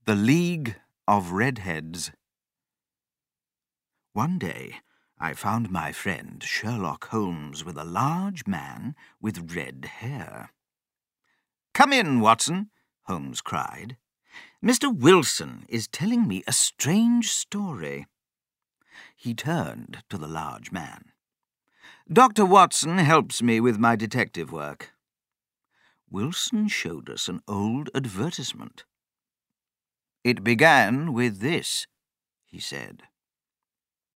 The League of Redheads. One day I found my friend Sherlock Holmes with a large man with red hair. "Come in, Watson," Holmes cried. "Mr. Wilson is telling me a strange story." He turned to the large man. "Dr. Watson helps me with my detective work." Wilson showed us an old advertisement. "It began with this," he said.